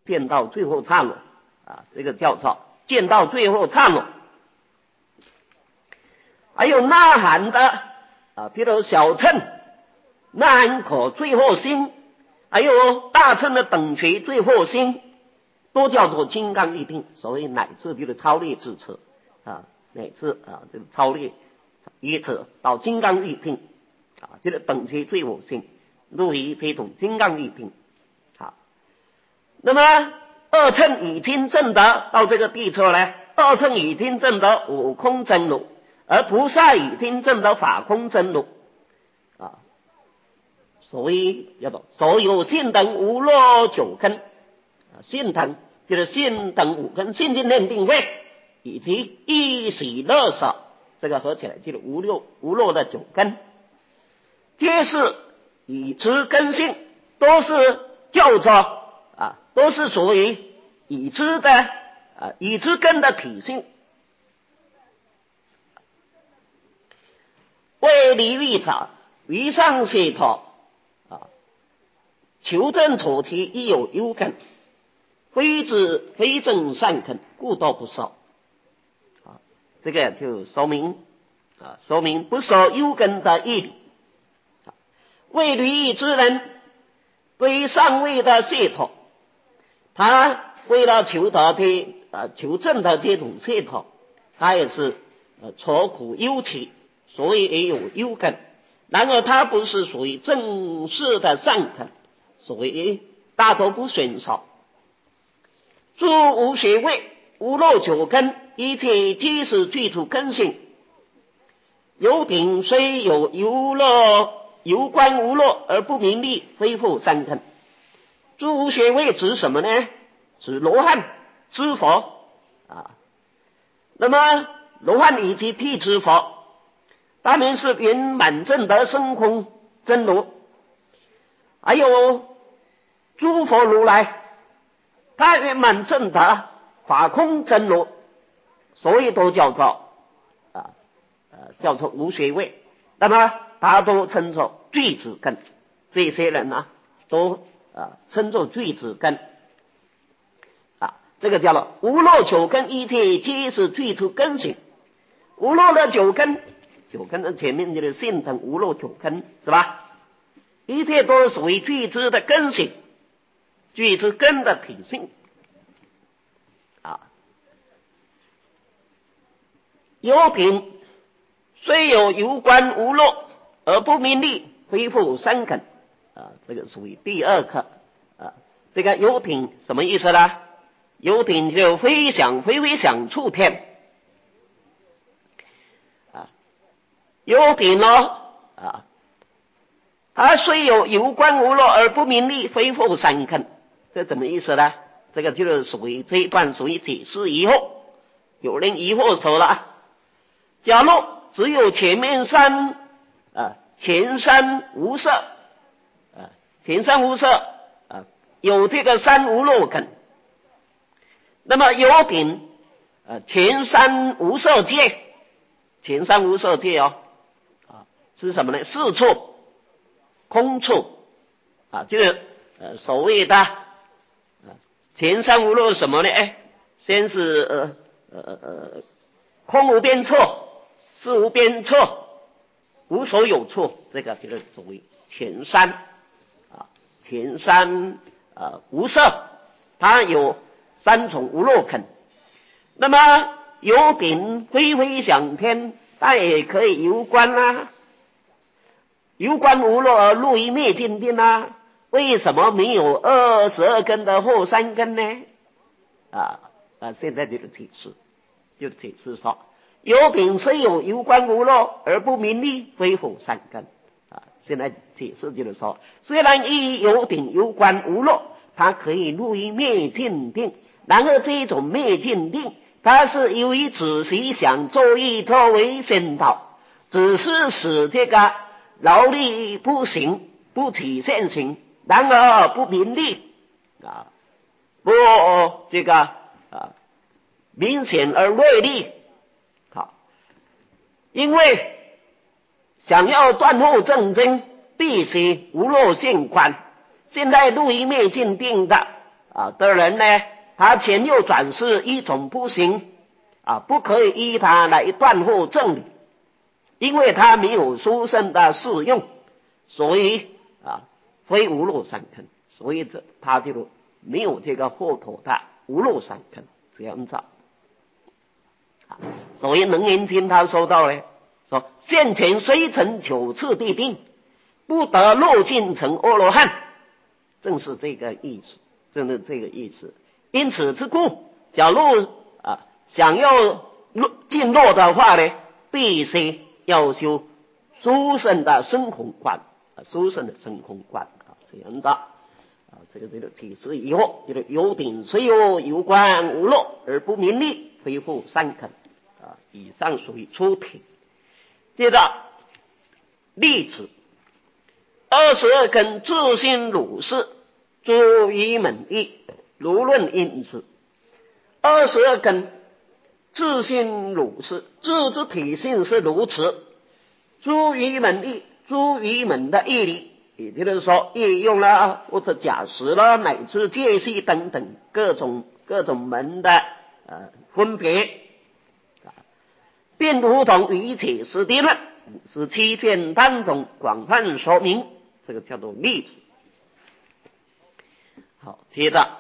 剑到最后刹那啊，这个叫做剑到最后刹那。还有呐喊的啊，比如小乘呐喊口最后心，还有大乘的等觉最后心，都叫做金刚一定。所谓乃至就是超越之车啊，乃至啊这个超越一直到金刚一定啊，这个等觉最后心入于这种金刚一定。好，那么二乘已经证得到这个地处呢，二乘已经证得五空真如，而菩萨已经证得法空真如啊。所以叫做所有信等无漏九根啊，信等就是信等五根，信心念定慧以及一喜乐舍，这个合起来就是无漏的九根，皆是已知根性，都是叫做啊，都是属于已知的啊已知根的体性。为离欲者，于上解脱啊，求证处题亦有幽根，非正善根，故多不受啊。这个就说明不受幽根的义理。为离欲之人，对于上位的解脱，他为了求得的求证的这种解脱，他也是愁苦忧戚，所以也有幽根。然而他不是属于正式的善根，所以大多不选受。诸无学位无漏九根，一切皆是具足根性。有顶虽有有观无漏而不明利，非复三根。诸无学位指什么呢？指罗汉、知佛啊。那么罗汉以及辟支佛，他们是圆满证得生空真如。还有诸佛如来，他圆满证得法空真如，所以都叫做叫做无学位。那么他都称作具足根，这些人呢都称作具足根啊，这个叫做无漏九根，一切皆是具足根性。无漏的九根的前面就是信等无漏九根，是吧？一切都是属于具足的根性，具足根的体性啊。有品虽有有观无漏而不明利，非复三根啊，这个属于第二课啊。这个有品什么意思呢？有品就飞翔触天啊。有品啊，他虽有有观无漏而不明利，非复三根，这怎么意思呢？这个就是属于这一段属于解释疑惑。有人疑惑说了，假如只有前面三前三无色有这个三无漏根，那么有品前三无色界是什么呢？四处空处啊，这个所谓的前三无漏是什么呢？先是空无边处，事无边处，无所有处，这个就是属于前三无色，它有三种无漏根。那么有顶飞翔天，它也可以有观啊，有观无漏而入于灭尽定啊。为什么没有22根的后三根呢？现在就是解释说，有品虽有有观无漏而不明利，非复三根啊。现在解释就是说，虽然一有品有观无漏，它可以入于灭尽定，然而这种灭尽定，它是由于仔细想作意作为先导，只是使这个劳力不行，不起现行，然而不明利不这个明显而锐利。好，因为想要断后正真，必须无漏性观。现在入于灭尽定的的人呢，他前右转是一种不行不可以依他来断后正理，因为他没有殊胜的适用，所以非无漏善根，所以他就没有这个后头的无漏善根这样子。所以楞严经他说到呢，说现前虽成9次地定，不得入尽成阿罗汉，正是这个意思，正是这个意思。因此之故，假如想要进入的话呢，必须要修殊胜的生空观，殊胜的生空观这样子这个其实以后就是有顶虽有观无漏而不名利，非复三根以上属于出体。接着例子，22根自性如是，诸于门义，如论因之。22根自性如是，自之体性是如此，诸于门义，诸于门的义理，也就是说应用了或者假实了乃至界系等等各种门的分别并如同于且实地论是7卷当中广泛说明，这个叫做例子。好，接着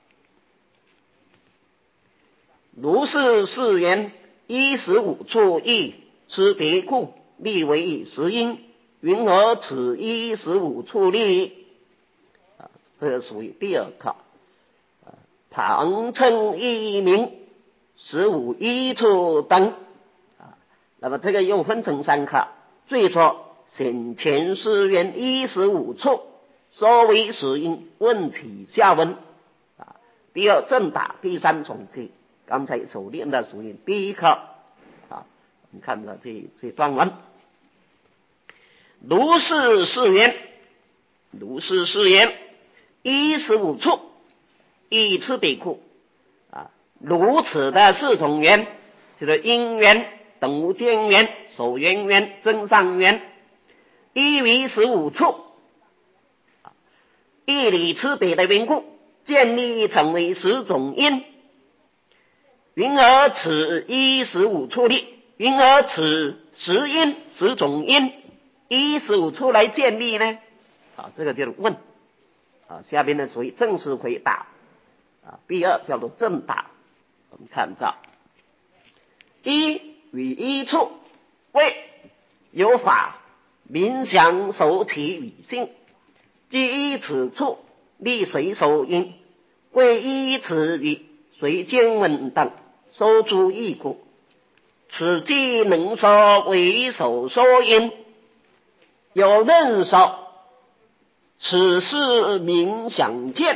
如是事言，15处义之别故，立为实因，云何此15处立？这个属于第二课。旁称一名15一处等那么这个又分成3课。最初显前誓愿15处，说为实因，问题下文第二正答，第3总结。刚才所念的属于第一课我们看到这段文，如是誓言15处一次比库如此的4种缘，就是因缘、等无间缘、手缘缘、增上缘，依于15处义理之别的缘故，建立成为10种因。云何此15处立？云何此10因10种因15处来建立呢？这个就是问下边呢属于正式回答第二叫做正答。我们看到一与一处为有法冥想手起与性，即依此处立随手因，为依此与随经文等收诸异故，此即能说为手说因。有人说此是冥想见，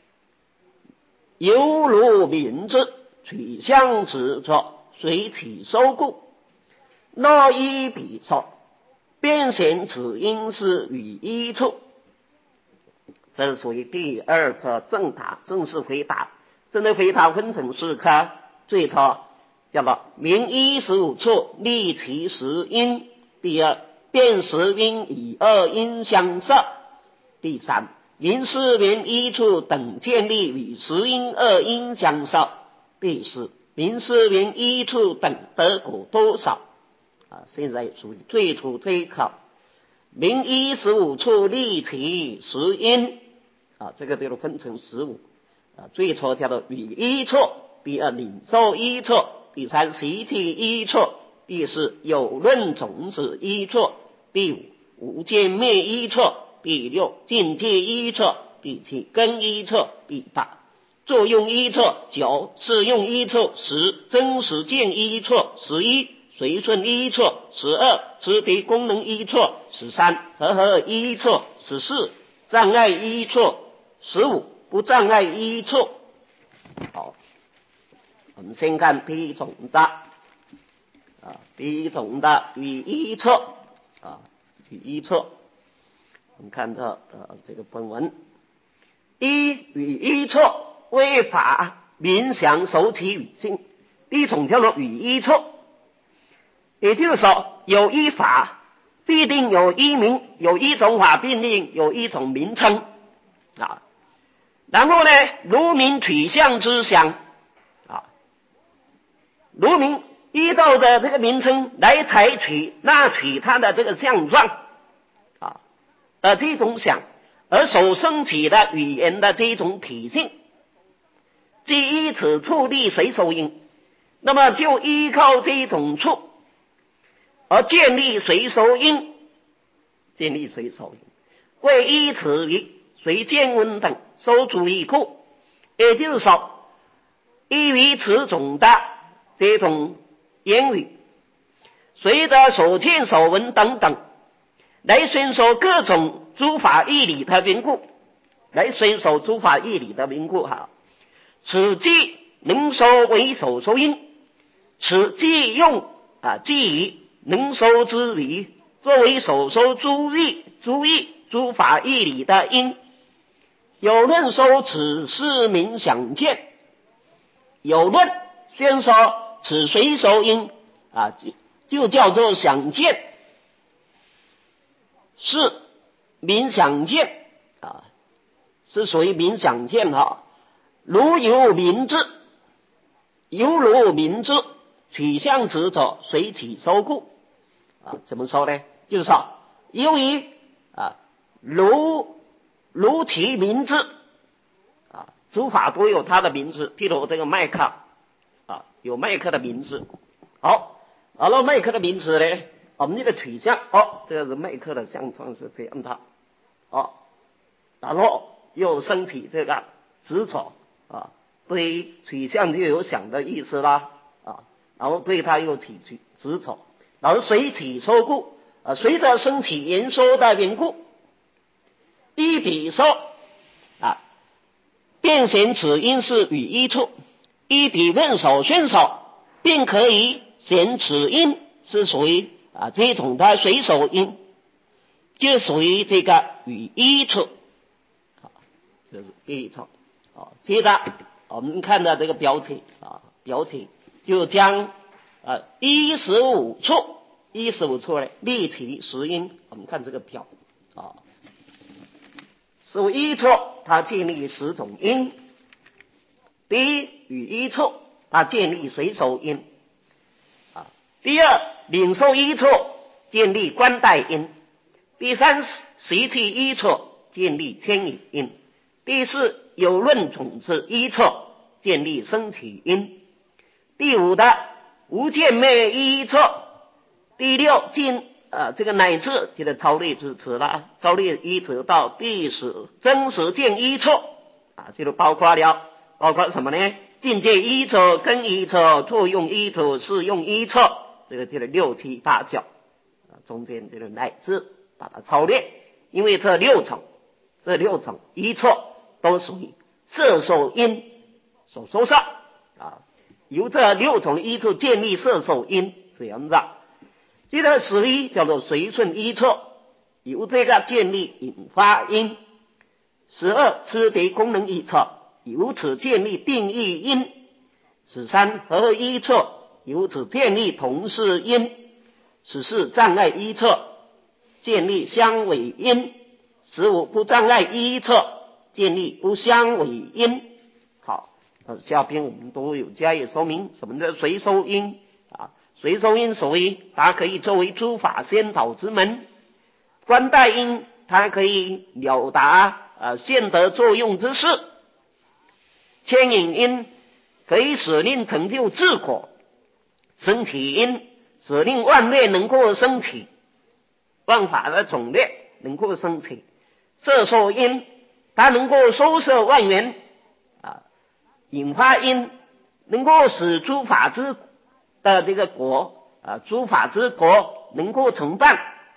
犹如明之取相执着，随起收故。若依彼说，便显此因是与一处。这是属于第二个正答，正式回答。正式回答分成4课，最初叫做明15处立其10因，第二辨10因以2因相摄，第三明4明1处等建立与10因2因相摄，第四明4明1处等得果多少现在属于最初这一课，明15处立其10因这个就分成15最初叫做与一处，第二领受一处，第三习气一处，第四有论种子一处，第5无间灭一处，第6境界一处，第7根一处，第8作用一处，9适用一处，10真实见一处，11随顺一处，12持别功能一处，13合一处，14障碍一处，15不障碍一处。好，我们先看第一种的第一种的与一处与一处。我们看到这个本文，一与一处为法冥想手起与性。第一种叫做与一处，也就是说有一法必定有一名，有一种法必定有一种名称然后呢，如名取象之象啊，如名依照着这个名称来采取纳取它的这个象状啊这种想，而所升起的语言的这种体性，即依此处立随手音，那么就依靠这种处而建立随手音，建立随手音，为依此于随见闻等收主义库，也就是说，依于此种的这种言语，随着所见所闻等等，来宣说各种诸法义理的缘故，此即能收为所收因，此即用即以能收之理作为所收诸义诸法义理的因。有论说此是名想见，有论宣说此随手因就叫做想见，是名想见是属于名想见如有名之，犹如名之，取象执者随其收故怎么说呢？就是说，由于如其名字诸法都有它的名字，譬如这个麦克有麦克的名字。好，了麦克的名字呢，我们这个取象这个是麦克的象状是这样的然后又升起这个执着对于取象就有想的意思啦然后对它又起执着，然后随起收故随着升起言说的缘故，依彼说便显此因是与依处，依彼问手宣手，便可以显此因是属于这种的随手因，就属于这个与依处这是第一种接着我们看到这个标题就将15处呢立其实因。我们看这个表15处它建立10种因。第一，与依处它建立随手因第二，领受依处建立观待因。第三，习气依处建立牵引因。第四，有论种子依处建立升起因。第五的无见昧依处。第六，这个乃至这个超略之词了，超略依词到第10真实见依处这就包括什么呢？境界依处、根依处、作用依处、适用依处，这个6、7、8、9中间这个乃至把它超略，因为这六种依处都属于摄受因所收摄由这6种依处建立摄受因这样子。接着11叫做随顺依处，由这个建立引发因。12知别功能依处，由此建立定义因。13合依处，由此建立同事因。14障碍依处，建立相违因。15不障碍依处，建立不相违因。好，下边我们都有加以说明什么叫随收因随收因所谓它可以作为诸法先导之门，观待因它可以了达现得作用之事，牵引因可以使令成就自果，升起因使令万略能够升起，万法的总略能够升起，摄受因它能够收摄万缘引发因能够使诸法之的这个果诸法之果能够成办。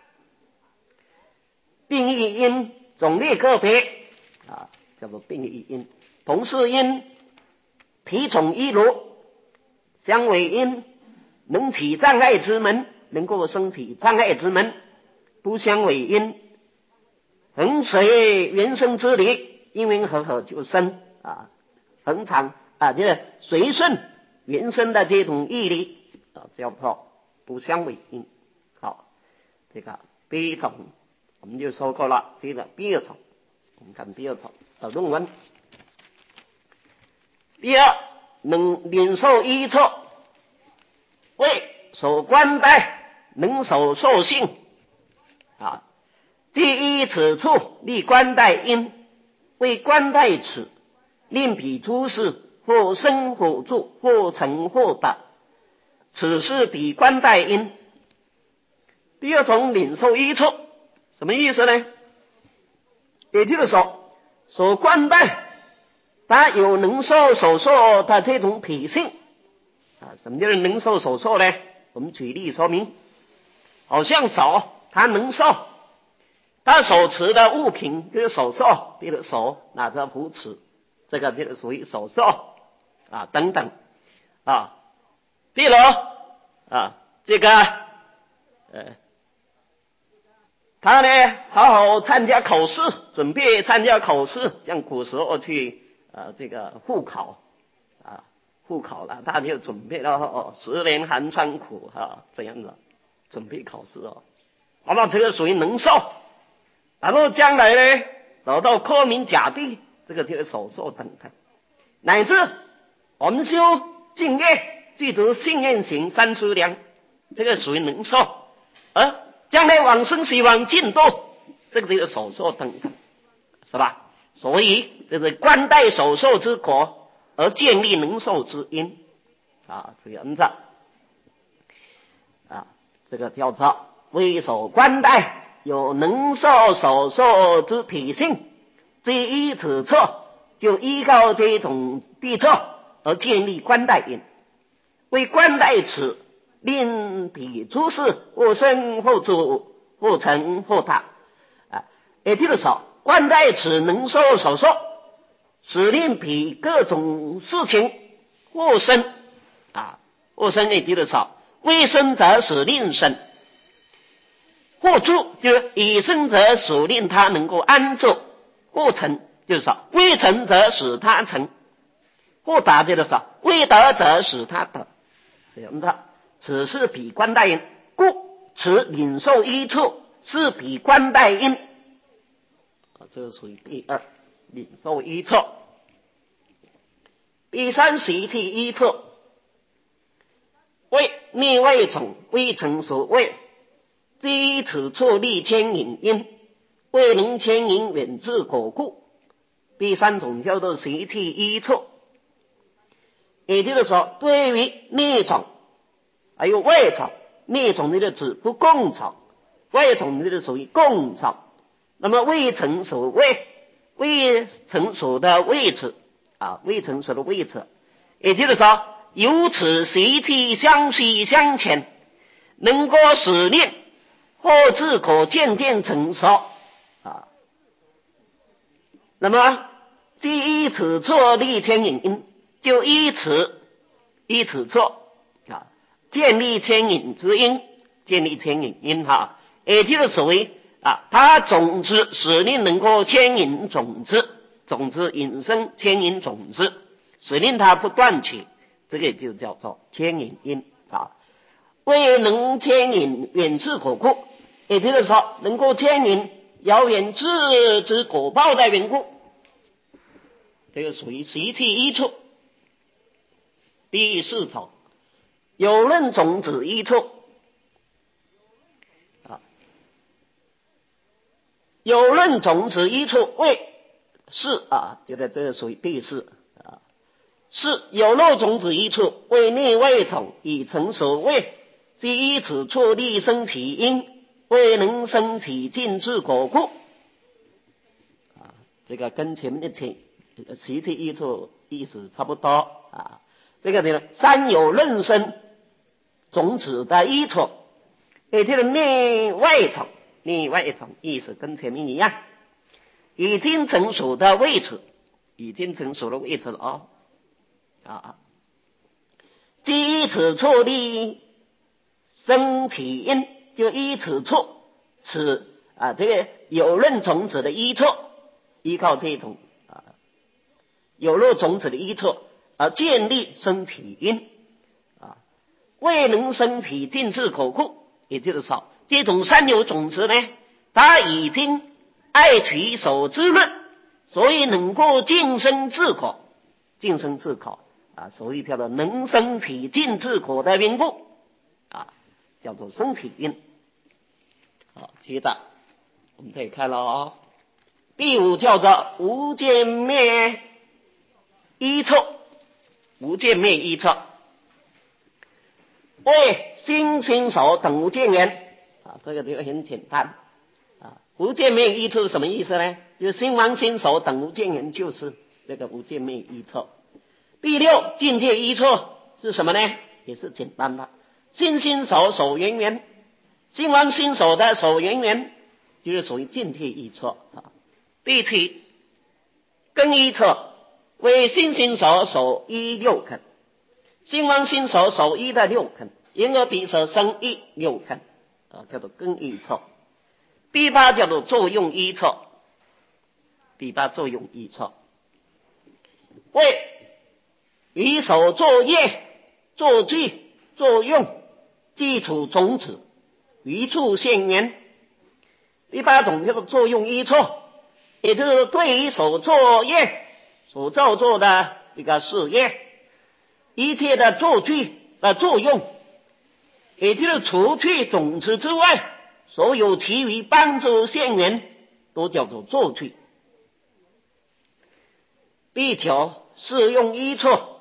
定义因种类个别叫做定义因。同事因体种一如，相违因能起障碍之门，能够升起障碍之门。不相违因恒随原生之理，因缘和合就生恒常就是随顺原生的这种义理叫做不相违因。好，这个第一种我们就说过了。接着第二种，我们看第二种的论文。 第二，能领受衣绌，为守冠带，能守受信啊。既依此处立冠带因，为冠带齿，令彼诸事，或生或住，或成或达，此是彼冠带因。第二种领受衣绌，什么意思呢？也就是说，守冠带它有能受守受的这种体性啊。什么叫能受守受呢？我们举例说明，好像手它能受，它手持的物品就是手受，比如手拿着扶持，这个就是属于手受啊等等啊。比如啊这个他呢好好参加考试，准备参加考试，像古时候去这个复考啊，复考了，他就准备到10年寒窗苦这样的准备考试那这个属于能受。然后将来呢找到科名甲第，这个就是手受等等，乃至我们修敬业具足信愿行三资粮，这个属于能受。而将来往生西方净土，这个就是手受等等，是吧？所以这是冠带手受之果，而建立能受之因这样子这个叫做为守冠带，有能受手受之体性，即依此错，就依靠这种地错而建立冠带因，为冠带此，令彼诸事，或生或住，或成或达也就是说，冠带此能受手受，使令彼各种事情或生或生也就是说，未生则使令生，或住就是已生则使令他能够安住，或成就是说未成则使他成，或达就是说未得则使他得，这样的。此是彼冠带因，故此领受衣绌是彼冠带因这是属于第二，领受衣绌。第三，习气衣绌，为逆位从未成所谓，即此处立牵引因，未能牵引远至果故。第三种叫做习气衣绌，也就是说，对于逆种还有外种，逆种的指不共种，外种的属于共种。那么未成所谓，未成所的位置未成所的位置，也就是说，由此习气相续相牵，能够使令或自可渐渐成熟那么即依此错立牵引因，就依此错建立牵引之因，建立牵引因也就是所谓它种子使令能够牵引种子，种子引生牵引种子，使令它不断取，这个就叫做牵引因未能牵引远至果故，也就是说能够牵引遥远至之果报的缘故，这个属于习气依绌。第四种有论种子依绌有论种子依绌为是这个属于第四是有漏种子依绌为内外种已成所谓，即依此处立生其因，未能生其尽至果故这个跟前面的习气依绌意思差不多这个呢，三有论生种子的依绌，也就是内外种意思跟前面一样，已经成熟的位置了即依此处立生其因，就依此处此这个有论种子的依绌，依靠这种有漏种子的依绌而建立生其因未能生其尽至果故，也就是说这种三有种子呢，它已经爱取守之论，所以能够尽生至果， 尽生自可啊，所以叫做能生体尽自可的缘故啊，叫做生体因。好，接着我们再看了哦，第五叫做无见灭依错，无见灭依错为心心所等无见缘啊，这个就很简单啊。无见灭依错什么意思呢？就是心王心所等无见缘，就是这个无见灭依错。第六境界依错是什么呢？也是简单的，心心所守缘缘，心王心所的守缘缘就是属于境界依错啊。第七根依错为心心所守依六根，心王心所守依的六根，因而彼所生依六根啊，叫做根依错。第八叫做作用依错，第八作用依错为于所作业、作具、作用基础种子于处现缘。第八种叫做作用依错，也就是对于所作业、所造作的这个事业，一切的作具的作用，也就是除去种子之外，所有其余帮助现缘都叫做作具。第九适用依错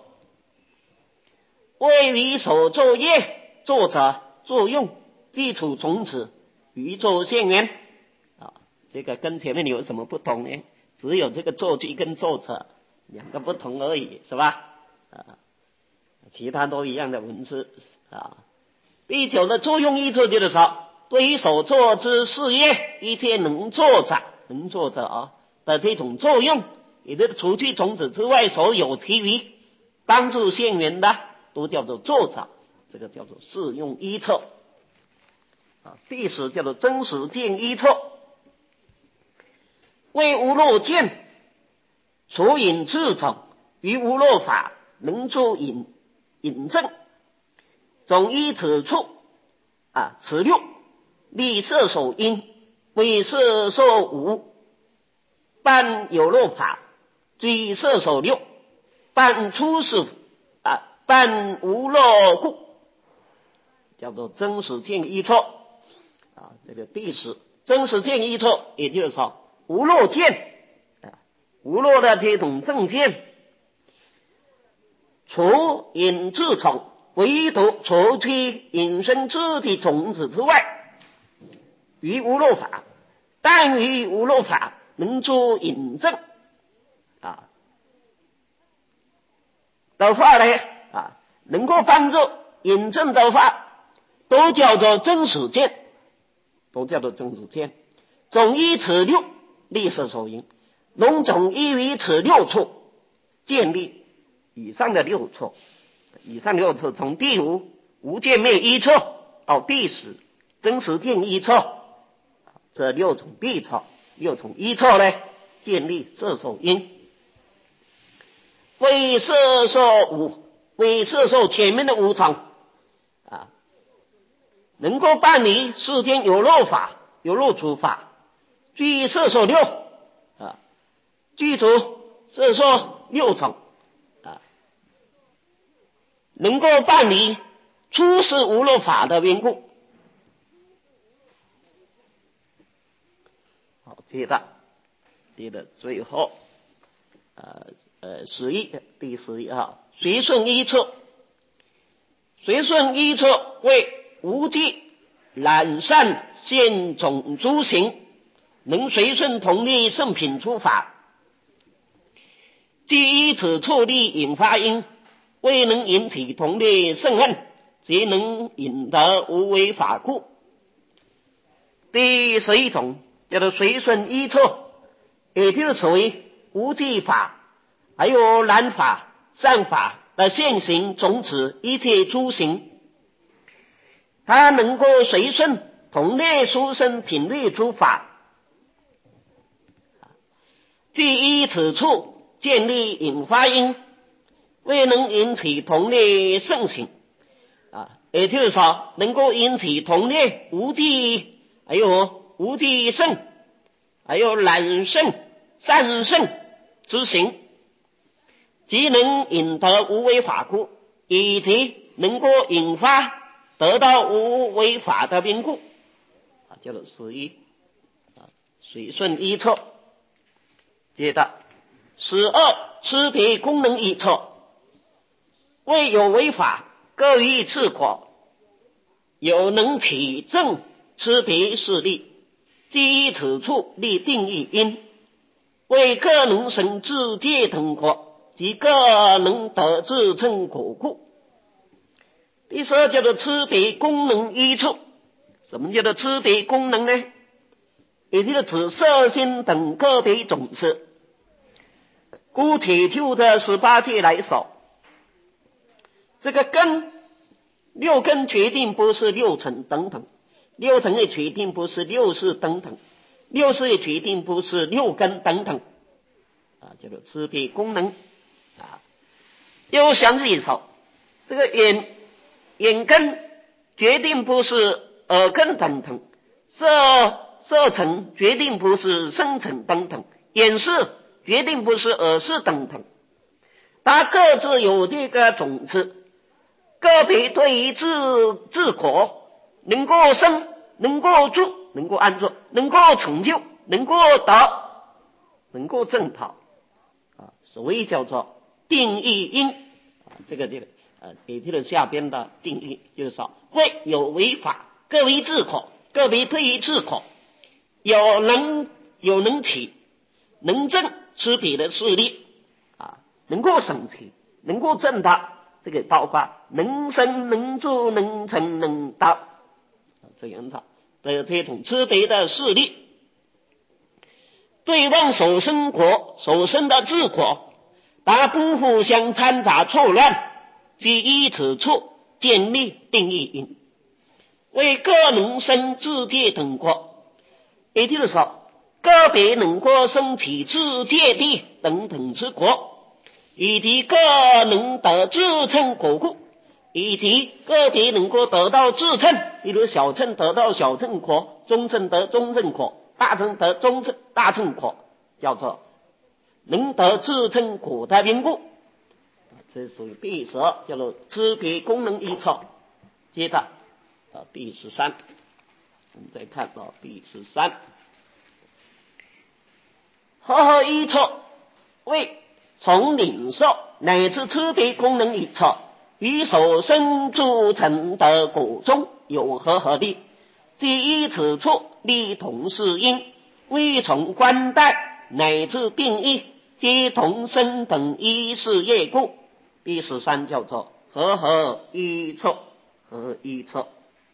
为于所作业、作者、作用基础种子宇宙现缘啊，这个跟前面有什么不同呢？只有这个作具跟作者两个不同而已，是吧？啊，其他都一样的文字啊。第九的作用依错就是说，对于所做之事业，一切能作者啊的这种作用，也就是除去种子之外，所有其余帮助现缘的，都叫做作者，这个叫做适用依错啊。第十叫做真实见依错，为无漏见除引自种于无漏法，能作引证，总依此处啊，此六立摄受因，为摄受五，办有漏法，追摄受六，办出世啊，办无漏故，叫做真实见依错啊。这个第十真实见依错，也就是说无漏见啊，无漏的这种正见，除引自从，唯独除去引生之的种子之外，于无漏法，但于无漏法能作引证啊的话呢啊，能够帮助引证的话，都叫做真实见，都叫做真实见。总依此六立摄受因，能总依于此六处建立以上的六处，以上六处从第五无见灭依错到第十真实见依错，这六种必错，六种依错呢，建立摄受因。为摄受五，为摄受前面的五种啊，能够办理世间有漏法、有漏处法，具摄受六啊，具足摄受六种啊，能够办理出世无漏法的缘故。好，接着最后第11号随顺依错，随顺依错为无记懒散现种诸行，能随顺同力圣品诸法，即依此处力引发因，未能引起同力圣恨，即能引得无为法故。第11种叫做随顺依错，也就是属于无记法还有懒法善法的现行种子一切诸行，它能够随顺同类殊胜品类诸法，即依此处建立引发因，未能引起同类圣行啊，也就是说能够引起同类无记还有无记圣还有懒圣善圣之行， 即能引得无为法故，以及能够引发得到无为法的缘故，叫做十一，随顺依错。接着12区别功能依错，为有为法各于次果，有能体证区别事例，基于此处立定义因，为各能生自界等果，即各能得自称果故。第12叫做区别功能依处。什么叫做区别功能呢？也就是指色心等个别种子。姑且就这18界来说，这个根6根决定不是6尘等等，6尘也决定不是6识等等，6识也决定不是6根等等，叫做区别功能。又详细说，这个眼根决定不是耳根等等，色尘决定不是声尘等等，眼识决定不是耳识等等，它各自有这个种子，个别对于自果能够生，能够住，能够安住，能够成就，能够得，能够正讨，所以叫做定义因。这个也就是下边的定义，就是说为有为法各为自果，个别对于自果有能起能证区别的势力，能够省起能够证的，这个包括能生能住能成能得，这样子的这种区别的势力，对望所生果所生的自果，但不互相掺杂错乱，即依此处建立定义因，为各能生自界等果，也就是说个别能够升起自界地等等之果，以及各能得自称果故，以及个别能够得到自称，比如小乘得到小乘果，中乘得中乘果，大乘得大乘果，叫做能得自称果的缘故。这属于第12，叫做区别功能依错。接着第13，我们再看到第13，合依错为从领受乃至区别功能依错，与所生诸成的果中有合力，即依此处立同是因，为从观待乃至定义，皆同生等依事业故。第13叫做合依错，合依错。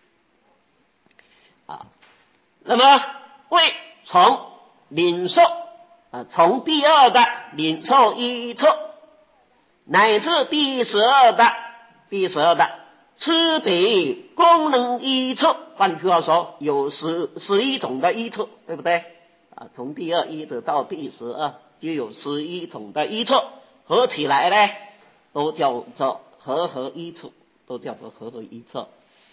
那么为从领受从第2的领受依错，乃至第12的区别功能依错，换句话说有11种的依错，对不对？从第2依直到第12就有11种的依错，合起来呢都叫做合依错，都叫做合依错。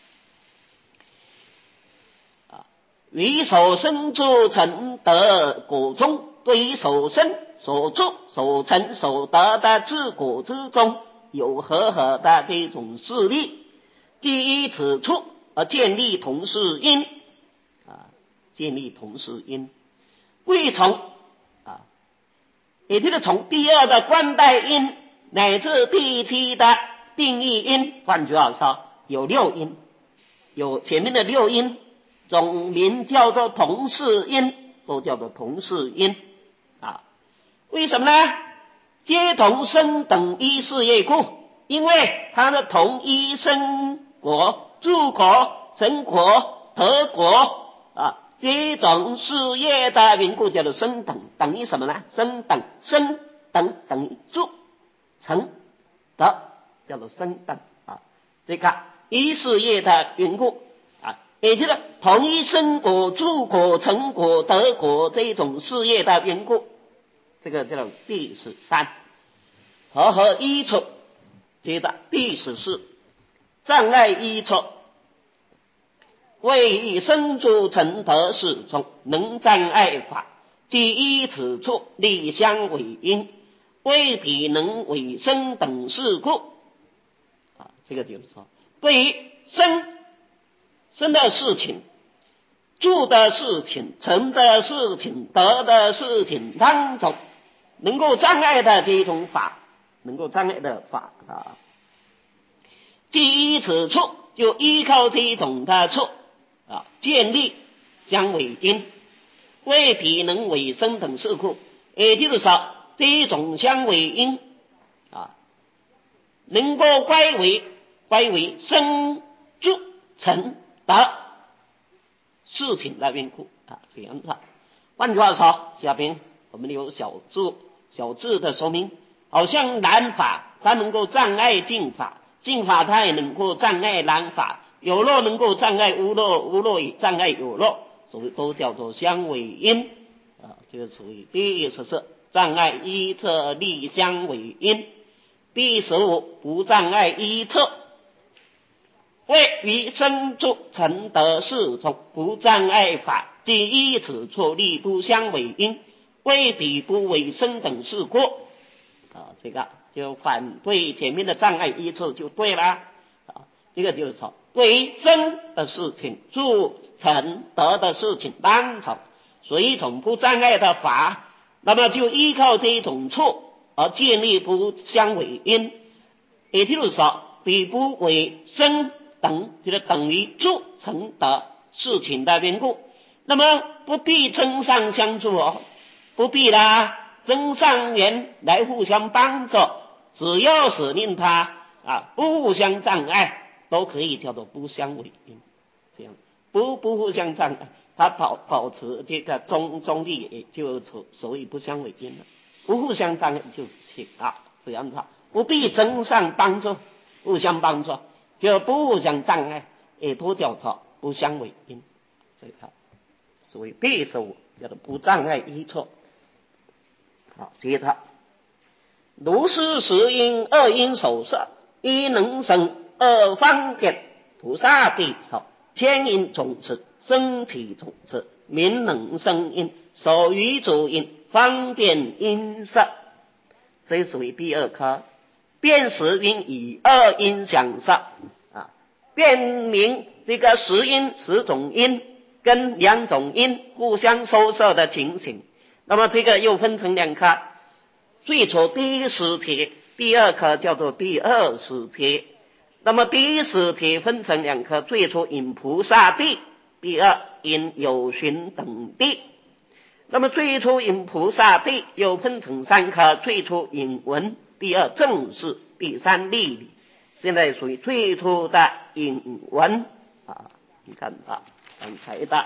于所生诸成得果中，对于所生所住所成所得的自果之中有合的这种势力，即依此处而建立同是因，建立同是因，未从也就是从第2的观待因乃至第7的定义因，换句话说有6因，有前面的6因，总名叫做同是因，都叫做同是因为什么呢？皆同生等依事业故，因为它的同一生果、住果、成果、得果这种事业的缘故，叫做生等，等于什么呢？生等于住成得，叫做生等这个依事业的缘故也就是同一生果、住果、成果、得果这种事业的缘故，这个叫做第13，合依错。接着第14，障碍依错，为以生诸成得事中能障碍法，即依此处立相违因， 未必能为生等事故。这个就是说，对于生的事情、住的事情、成的事情、得的事情当中，能够障碍的这种法，能够障碍的法基于此处，就依靠这种的处建立相违因，未必能为生等事故。也就是说，这种相违因能够归为生住成得事情的缘故这样子。换句话说，下边我们有小字的说明，好像难法它能够障碍净法，净法它也能够障碍难法，有漏能够障碍无漏，无漏也障碍有漏，所以都叫做相违因这个属于第14障碍依测立相违因。第15不障碍依测，为于生住成得事中不障碍法，即依此处立不相违因，未必不为生等事故这个就反对前面的障碍依测就对了这个就是说，对于生的事情、住成得的事情当中，随从不障碍的法，那么就依靠这种处而建立不相违因，也就是说，必不为生等，就是等于住成的事情的缘故。那么不必增上相助不必啦，增上缘来互相帮助，只要是令它不互相障碍，都可以叫做不相违因。这样不互相障碍，它保持这个中立，也就所以不相违因了。不互相障碍就行这样子不必增上帮助，互相帮助，就不互相障碍，也都叫做不相违因。这个所以第15叫做不障碍依错。接着如是十因二因手摄，一能生二方便菩萨地手，牵引种子身体种子名能生因，手语主因方便因色。这属于第2科，辨识因以二因相摄辨明这个十种因跟2种因互相收摄的情形。那么这个又分成2科，最初第10题，第2科叫做第20题。那么第10题分成2科，最初引菩萨地，第2引有寻等地。那么最初引菩萨地又分成3科，最初引文，第2正式，第3例理。现在属于最初的引文你看刚才的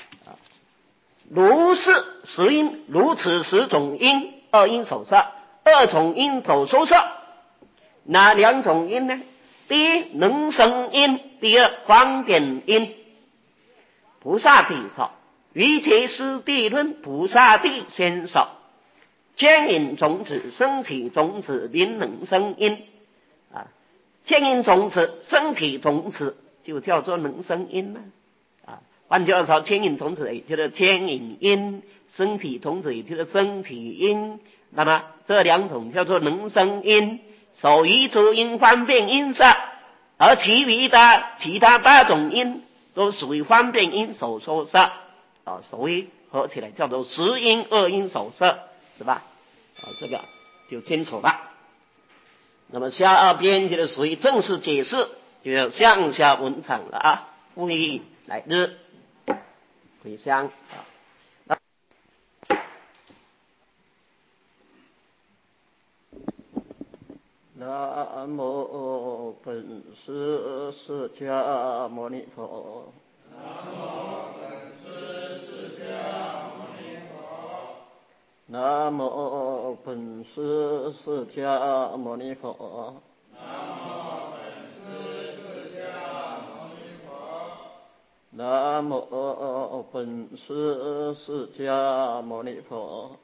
如是十因，如此10种因，二因手摄，2种因走收摄。哪2种因呢？第一能生因，第2方便因。菩萨地手，于其师地论菩萨地先手，牵引种子身体种子名能生因牵引种子身体种子就叫做能生因了换句话说，牵引种子也就是牵引因，身体种子也就是身体因。那么这2种叫做能生因，手语主因方便因色，而其余的其他8种因都属于方便因手收摄所以合起来叫做10因2因手摄，是吧这个就清楚了。那么下边就是属于正式解释，就要向下文场了复议来日回乡南无本师释迦牟尼佛。南无本师释迦牟尼佛。南无本师释迦牟尼佛。南无本师释迦牟尼佛。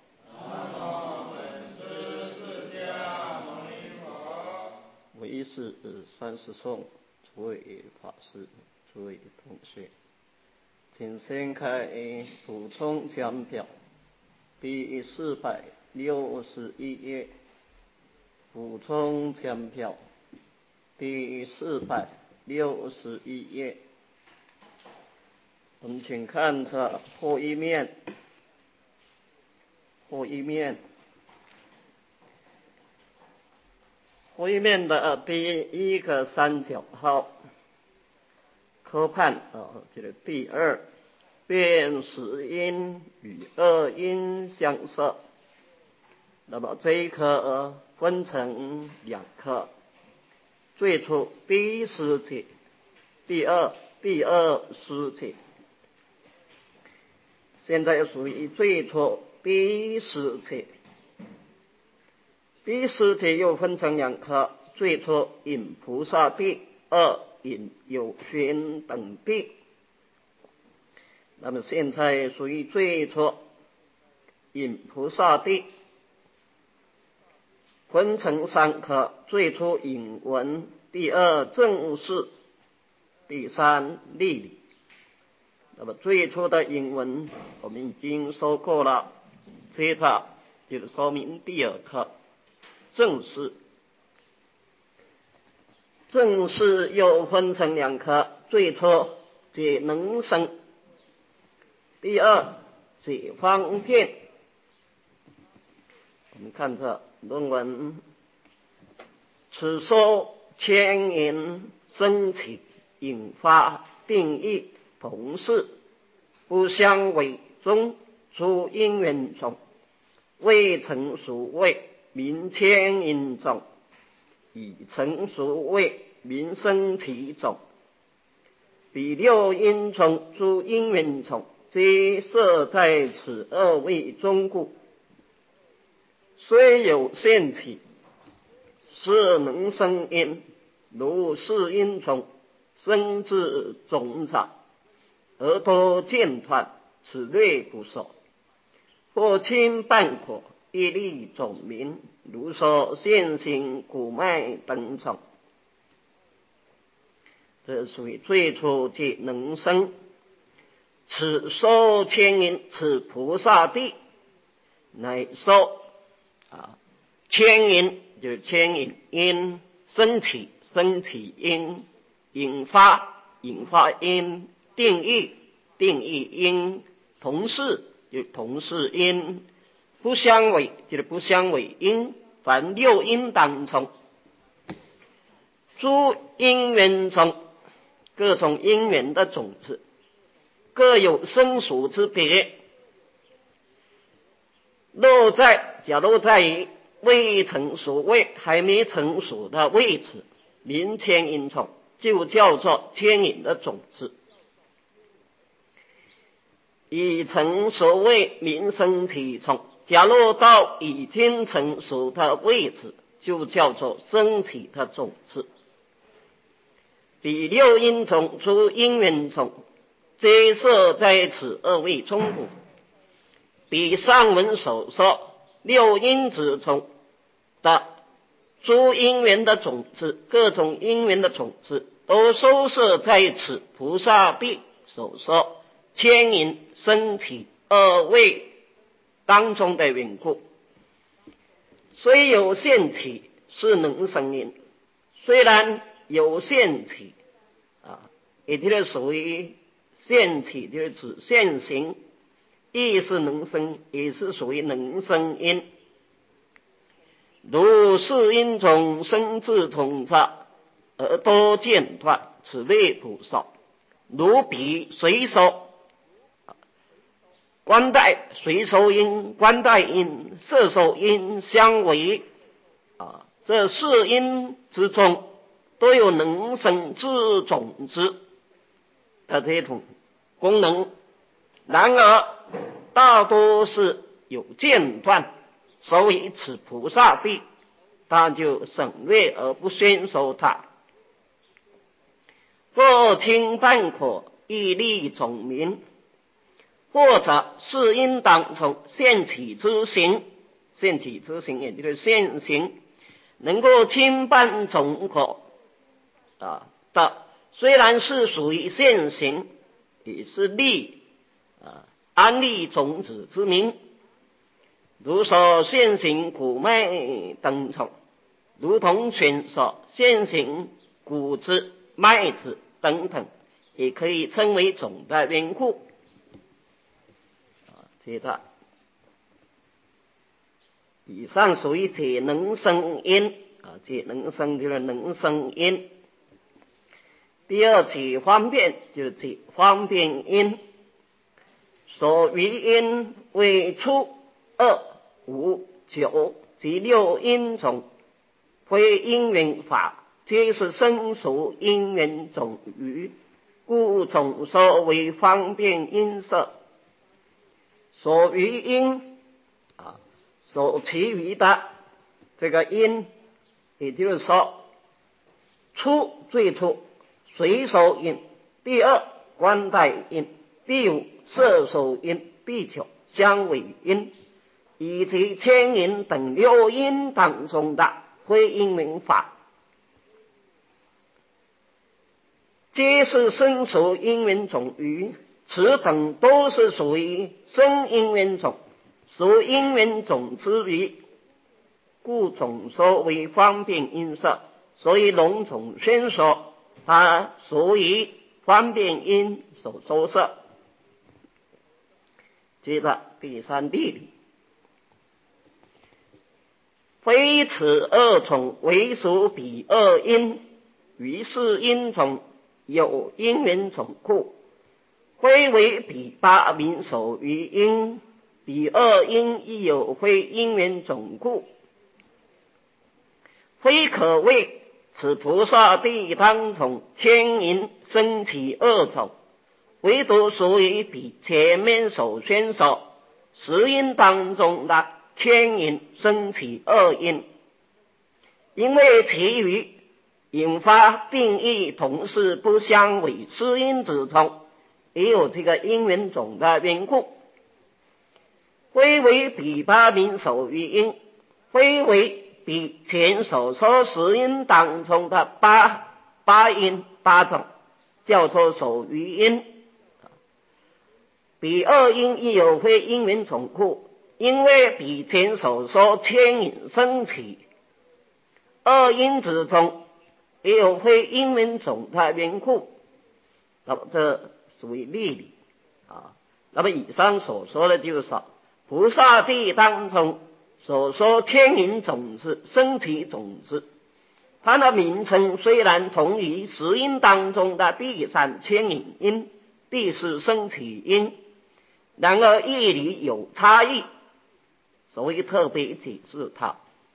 唯是30颂，诸位法师、诸位同学，请先开补充讲表第461页补充签票第461页，我们请看着后一面，后一面的第一个三角号科判这个第2，辨实音与二音相摄。那么这一课分成2课，最初第一诗节，第二诗节。现在属于最初第一诗节。第一诗节又分成2课，最初引菩萨地，二引有寻等地。那么现在属于最初引菩萨地，分成3课，最初引文，第2正式，第3例理。那么最初的引文我们已经说过了，接着就是说明第2课正式。正式又分成2课，最初解能生，第2解方便。我们看这论文，此说牵引升起引发定义同是，不相违中，出因缘中，未成熟谓名牵引中，已成熟谓名升起中。彼6因中诸因缘中，皆摄在此2位中故。虽有现起，是能生因，如是因从生至种者，而多间断，此略不说。或轻半可，一例总名，如说现行骨脉等种。这属于最初即能生。此说牵引，此菩萨地，乃说牵引就是牵引因，升起因，引发因，定义因，同是就是同是因，不相违就是不相违因，凡6因当中，诸因缘中，各种因缘的种子，各有生熟之别。假如在于未成熟位，还没成熟的位置，名牵引种，就叫做牵引的种子。已成熟位名升起种，假如到已经成熟的位置，就叫做升起的种子。彼6因种诸因缘种，皆摄在此2位中故。比上文所说6因子中的诸因缘的种子，各种因缘的种子，都收摄在此菩萨地所说牵引升起2位当中的缘故。虽有现起，是能生因。虽然有现起也就是属于现起，就是指现行，亦是能生，也是属于能生因。如是因中生至种者，而多间断，此类不少。如彼随手观待随手因、观待因、摄受因相违这4因之中，都有能生之种子的这种功能。然而大多是有间断，所以此菩萨地，他就省略而不宣说它。或轻半可，一例总名，或者是因当中现起之行，也就是现行，能够轻半总可的，虽然是属于现行，也是立安立种子之名。如说现行骨脉等种， 如同前所现行谷子、麦子等等，也可以称为种的缘故。接着，以上属于解能生因解能生就是能生因。第二，解方便就是解方便因。所余因为初、二、五、九及六因种，非因缘法，皆是生熟因缘种余，故总说为方便因色。所余因所其余的这个因，也就是说，初最初随手因，第二观待因，第五摄受因，第九相违因，以及牵引等六因当中的非因缘法，皆是生熟因缘种余，此等都是属于生因缘种，属因缘种之余，故总说为方便因色。所以龙总宣说它属于方便因所收摄。接着第三地理，非此二种为属彼二因，于是因种有因缘种故，非为彼八名所于因，彼二因亦有非因缘种故，非可谓此菩萨地当中牵引生起二种，唯独属于比前面所宣说十因当中的牵引生起二因，因为其余引发定义同是不相违十因之中，也有这个因缘种的缘故，非为比八名所于因，非为比前所说十因当中的八因八种，叫做所于因。彼二因亦有非因缘种故，因为比前所说牵引生起二因之中也有非因缘种的缘故。那么这属于例理那么以上所说的就是说，菩萨地当中所说牵引种子、生起种子，它的名称虽然同于十因当中的第三牵引因、第四生起因，然而义理有差异，所以特别解释它。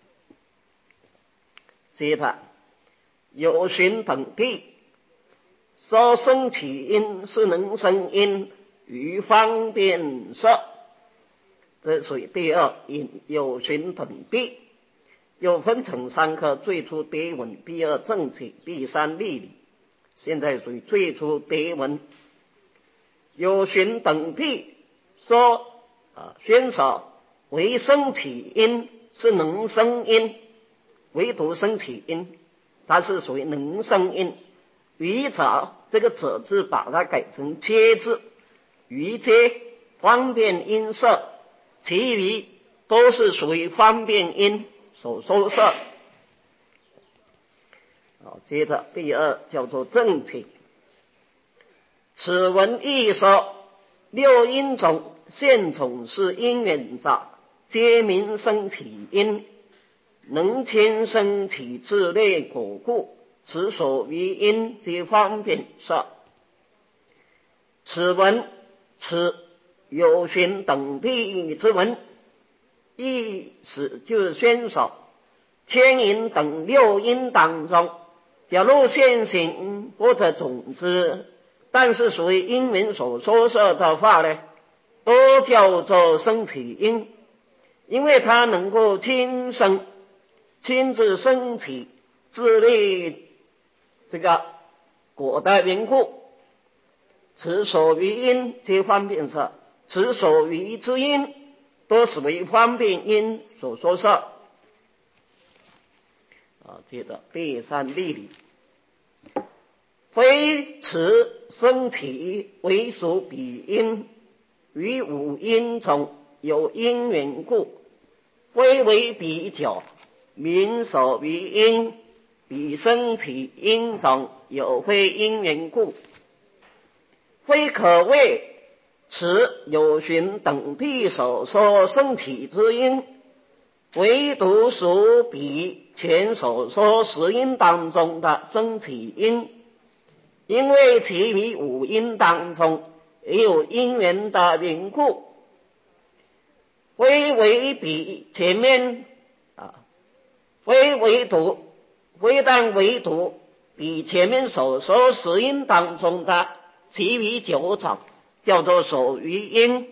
接着有寻等地说生起因是能生因于方便色，这属于第二因。有寻等地又分成三科，最初叠文，第二正起，第三例理。现在属于最初叠文。有寻等地说宣说为生起因是能生因，唯独生起因它是属于能生因。余者这个者字把它改成皆字，余皆方便因色，其余都是属于方便因所收摄。接着第二叫做正起。此文亦说六因种现种是因缘者，皆名生起因，能牵生起之类果故，此所于因皆方便色。此文此有寻等地之文，意思就是宣说牵引等六因当中，假如现行或者种子，但是属于因缘所收摄的话呢，都叫做生起因，因为它能够亲自生起自立这个果的缘故。此所于因皆方便色，此所于之因都是为方便因所收摄。接着第三例理，非此生起为属彼因，于五因中有因缘故，非为比较， 民所于因，彼生其因中有非因缘故，非可谓此有寻等地所说生起之因，唯独属彼前所说十因当中的生起因，因为其余五因当中也有因缘的缘故，非为比前面非但唯独比前面所说十因当中的其余九种叫做所余因，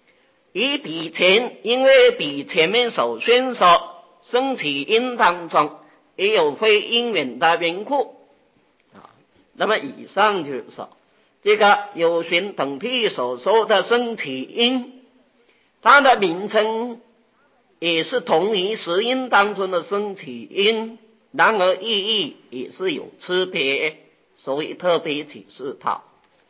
因为比前面所宣说生起因当中也有非因缘的缘故。那么以上就是说，这个有寻等地所说的生起因，它的名称也是同于十因当中的生起因，然而意义也是有区别，所以特别启示它。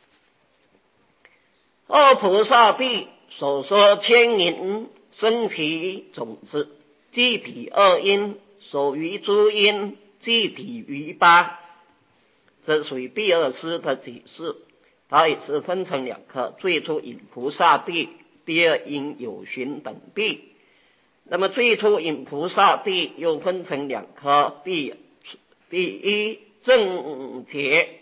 二菩萨地所说牵引生起种子，即彼二因，所余诸因即彼余八，这属于第二师的解释。它也是分成两科，最初引菩萨地，第二因有寻等地。那么最初引菩萨地又分成两科，第一正解